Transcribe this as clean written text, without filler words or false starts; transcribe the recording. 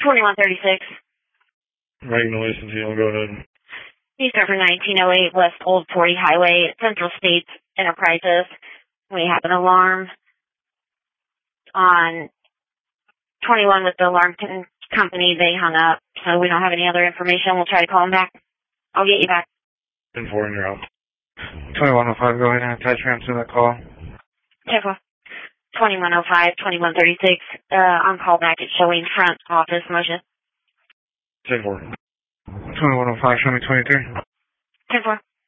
2136. Writing the license, you'll go ahead. These are for 1908 West Old 40 Highway, Central States Enterprises. We have an alarm on 21 with the alarm company. They hung up, so we don't have any other information. We'll try to call them back. I'll get you back. 10-4 and you're out. 2105, go ahead and attach transfer that call. 10-4. 2105, 2136, on call back at showing front office motion. 10-4. 2105, show me 23. 10-4.